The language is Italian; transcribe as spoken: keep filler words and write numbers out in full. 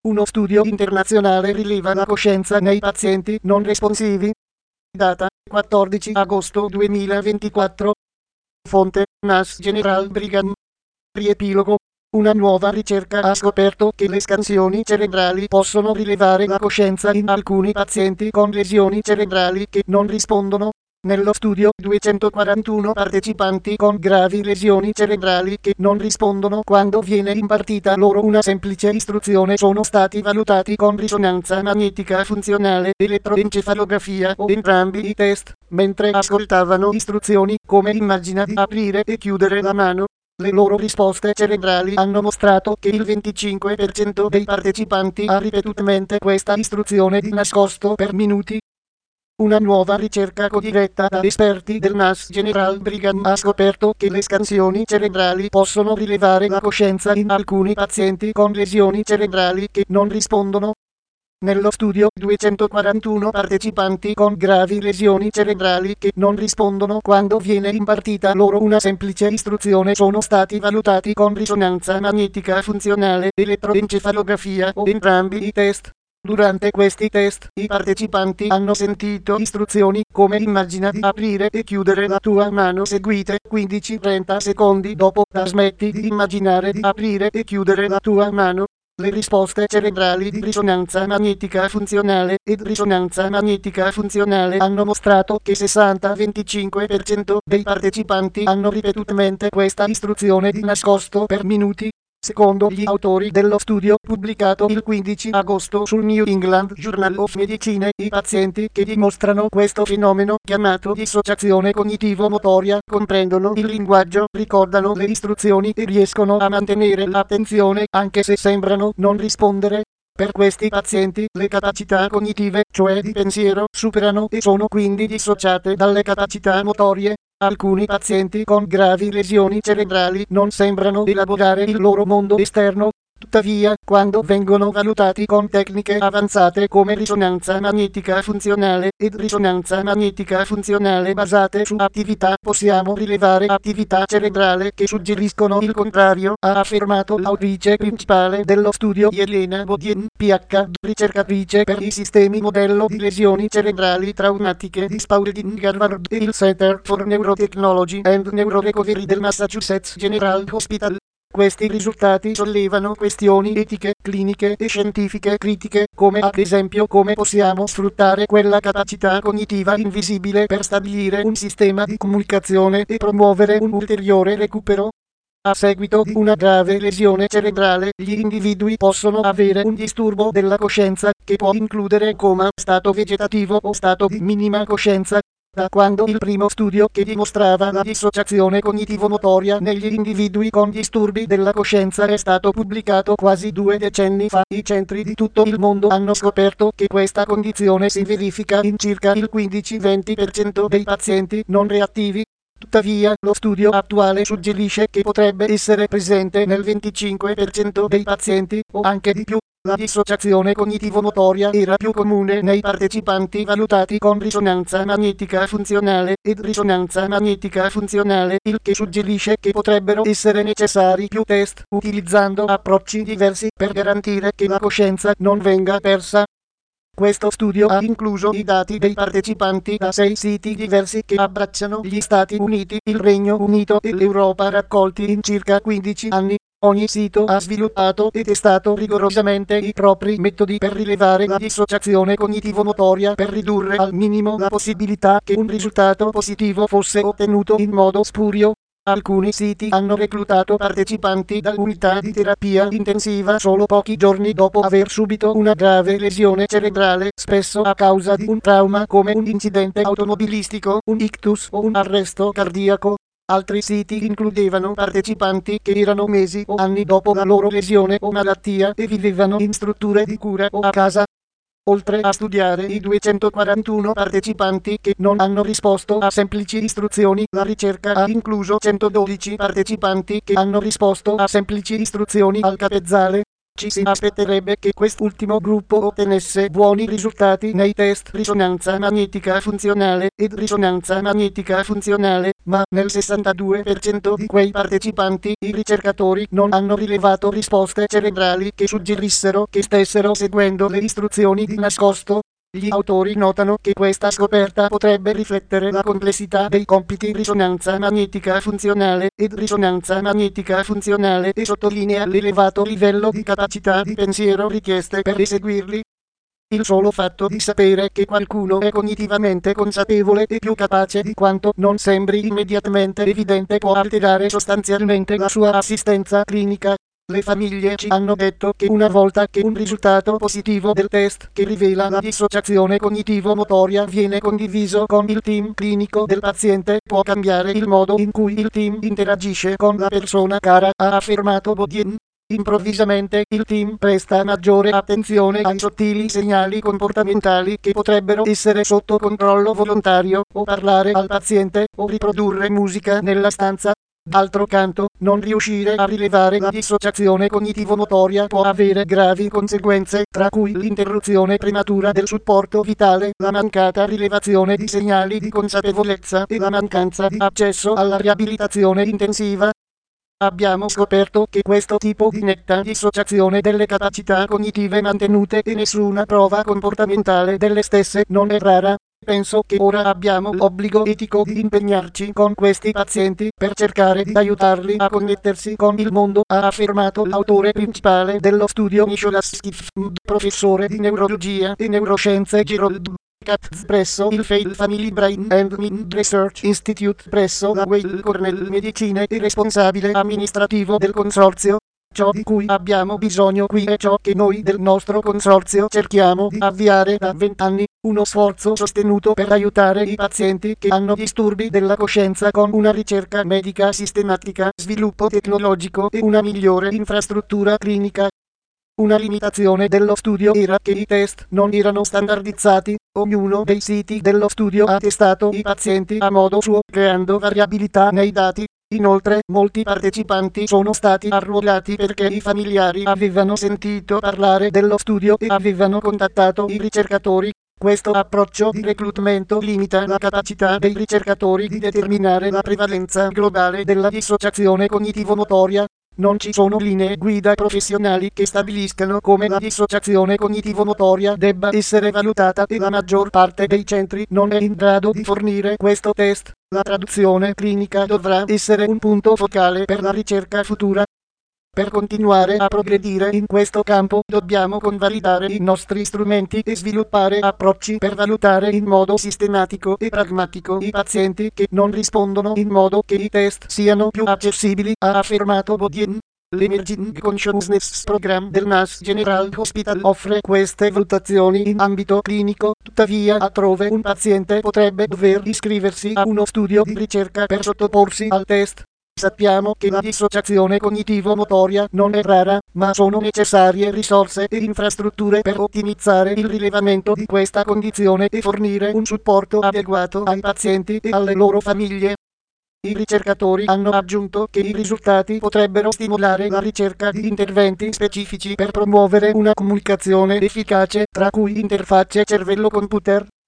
Uno studio internazionale rileva la coscienza nei pazienti non responsivi. Data quattordici agosto duemilaventiquattro. Fonte Mass General Brigham. Riepilogo. Una nuova ricerca ha scoperto che le scansioni cerebrali possono rilevare la coscienza in alcuni pazienti con lesioni cerebrali che non rispondono. Nello studio, duecentoquarantuno partecipanti con gravi lesioni cerebrali che non rispondono quando viene impartita loro una semplice istruzione sono stati valutati con risonanza magnetica funzionale, elettroencefalografia o entrambi i test, mentre ascoltavano istruzioni come immagina di aprire e chiudere la mano. Le loro risposte cerebrali hanno mostrato che il venticinque per cento dei partecipanti ha ripetutamente questa istruzione di nascosto per minuti. Una nuova ricerca codiretta da esperti del Mass General Brigham ha scoperto che le scansioni cerebrali possono rilevare la coscienza in alcuni pazienti con lesioni cerebrali che non rispondono. Nello studio, duecentoquarantuno partecipanti con gravi lesioni cerebrali che non rispondono quando viene impartita loro una semplice istruzione sono stati valutati con risonanza magnetica funzionale, elettroencefalografia o entrambi i test. Durante questi test, i partecipanti hanno sentito istruzioni come immagina di aprire e chiudere la tua mano seguite quindici trenta secondi dopo la smetti di immaginare di aprire e chiudere la tua mano. Le risposte cerebrali di risonanza magnetica funzionale ed risonanza magnetica funzionale hanno mostrato che sessanta venticinque per cento dei partecipanti hanno ripetutamente questa istruzione di nascosto per minuti. Secondo gli autori dello studio pubblicato il quindici agosto sul New England Journal of Medicine, i pazienti che dimostrano questo fenomeno chiamato dissociazione cognitivo-motoria comprendono il linguaggio, ricordano le istruzioni e riescono a mantenere l'attenzione anche se sembrano non rispondere. Per questi pazienti le capacità cognitive, cioè di pensiero, superano e sono quindi dissociate dalle capacità motorie. Alcuni pazienti con gravi lesioni cerebrali non sembrano elaborare il loro mondo esterno. Tuttavia, quando vengono valutati con tecniche avanzate come risonanza magnetica funzionale ed risonanza magnetica funzionale basate su attività, possiamo rilevare attività cerebrale che suggeriscono il contrario, ha affermato l'autrice principale dello studio Elena Bodien, P H D, ricercatrice per i sistemi modello di lesioni cerebrali traumatiche di Spaulding Harvard e il Center for Neurotechnology and Neurorecovery del Massachusetts General Hospital. Questi risultati sollevano questioni etiche, cliniche e scientifiche critiche, come ad esempio come possiamo sfruttare quella capacità cognitiva invisibile per stabilire un sistema di comunicazione e promuovere un ulteriore recupero. A seguito di una grave lesione cerebrale, gli individui possono avere un disturbo della coscienza, che può includere coma, stato vegetativo o stato di minima coscienza. Da quando il primo studio che dimostrava la dissociazione cognitivo-motoria negli individui con disturbi della coscienza è stato pubblicato quasi due decenni fa, i centri di tutto il mondo hanno scoperto che questa condizione si verifica in circa il quindici-venti per cento dei pazienti non reattivi. Tuttavia, lo studio attuale suggerisce che potrebbe essere presente nel venticinque per cento dei pazienti, o anche di più. La dissociazione cognitivo-motoria era più comune nei partecipanti valutati con risonanza magnetica funzionale ed risonanza magnetica funzionale, il che suggerisce che potrebbero essere necessari più test, utilizzando approcci diversi per garantire che la coscienza non venga persa. Questo studio ha incluso i dati dei partecipanti da sei siti diversi che abbracciano gli Stati Uniti, il Regno Unito e l'Europa raccolti in circa quindici anni. Ogni sito ha sviluppato e testato rigorosamente i propri metodi per rilevare la dissociazione cognitivo-motoria per ridurre al minimo la possibilità che un risultato positivo fosse ottenuto in modo spurio. Alcuni siti hanno reclutato partecipanti da unità di terapia intensiva solo pochi giorni dopo aver subito una grave lesione cerebrale, spesso a causa di un trauma come un incidente automobilistico, un ictus o un arresto cardiaco. Altri siti includevano partecipanti che erano mesi o anni dopo la loro lesione o malattia e vivevano in strutture di cura o a casa. Oltre a studiare i duecentoquarantuno partecipanti che non hanno risposto a semplici istruzioni, la ricerca ha incluso centododici partecipanti che hanno risposto a semplici istruzioni al capezzale. Ci si aspetterebbe che quest'ultimo gruppo ottenesse buoni risultati nei test risonanza magnetica funzionale ed risonanza magnetica funzionale, ma nel sessantadue per cento di quei partecipanti i ricercatori non hanno rilevato risposte cerebrali che suggerissero che stessero seguendo le istruzioni di nascosto. Gli autori notano che questa scoperta potrebbe riflettere la complessità dei compiti risonanza magnetica funzionale ed risonanza magnetica funzionale e sottolinea l'elevato livello di capacità di pensiero richieste per eseguirli. Il solo fatto di sapere che qualcuno è cognitivamente consapevole e più capace di quanto non sembri immediatamente evidente può alterare sostanzialmente la sua assistenza clinica. Le famiglie ci hanno detto che una volta che un risultato positivo del test che rivela la dissociazione cognitivo-motoria viene condiviso con il team clinico del paziente, può cambiare il modo in cui il team interagisce con la persona cara, ha affermato Bodien. Improvvisamente il team presta maggiore attenzione ai sottili segnali comportamentali che potrebbero essere sotto controllo volontario, o parlare al paziente, o riprodurre musica nella stanza. D'altro canto, non riuscire a rilevare la dissociazione cognitivo-motoria può avere gravi conseguenze, tra cui l'interruzione prematura del supporto vitale, la mancata rilevazione di segnali di consapevolezza e la mancanza di accesso alla riabilitazione intensiva. Abbiamo scoperto che questo tipo di netta dissociazione delle capacità cognitive mantenute e nessuna prova comportamentale delle stesse non è rara. Penso che ora abbiamo l'obbligo etico di impegnarci con questi pazienti per cercare di aiutarli a connettersi con il mondo, ha affermato l'autore principale dello studio Nicholas Skiff, professore di neurologia e neuroscienze Gerald Katz presso il Fail Family Brain and Mind Research Institute presso la Weill Cornell Medicine e responsabile amministrativo del consorzio. Ciò di cui abbiamo bisogno qui è ciò che noi del nostro consorzio cerchiamo di avviare da vent'anni, uno sforzo sostenuto per aiutare i pazienti che hanno disturbi della coscienza con una ricerca medica sistematica, sviluppo tecnologico e una migliore infrastruttura clinica. Una limitazione dello studio era che i test non erano standardizzati, ognuno dei siti dello studio ha testato i pazienti a modo suo, creando variabilità nei dati. Inoltre, molti partecipanti sono stati arruolati perché i familiari avevano sentito parlare dello studio e avevano contattato i ricercatori. Questo approccio di reclutamento limita la capacità dei ricercatori di determinare la prevalenza globale della dissociazione cognitivo-motoria. Non ci sono linee guida professionali che stabiliscano come la dissociazione cognitivo-motoria debba essere valutata e la maggior parte dei centri non è in grado di fornire questo test. La traduzione clinica dovrà essere un punto focale per la ricerca futura. Per continuare a progredire in questo campo dobbiamo convalidare i nostri strumenti e sviluppare approcci per valutare in modo sistematico e pragmatico i pazienti che non rispondono in modo che i test siano più accessibili, ha affermato Bodien. L'Emerging Consciousness Program del Mass General Hospital offre queste valutazioni in ambito clinico, tuttavia altrove un paziente potrebbe dover iscriversi a uno studio di ricerca per sottoporsi al test. Sappiamo che la dissociazione cognitivo-motoria non è rara, ma sono necessarie risorse e infrastrutture per ottimizzare il rilevamento di questa condizione e fornire un supporto adeguato ai pazienti e alle loro famiglie. I ricercatori hanno aggiunto che i risultati potrebbero stimolare la ricerca di interventi specifici per promuovere una comunicazione efficace, tra cui interfacce cervello-computer.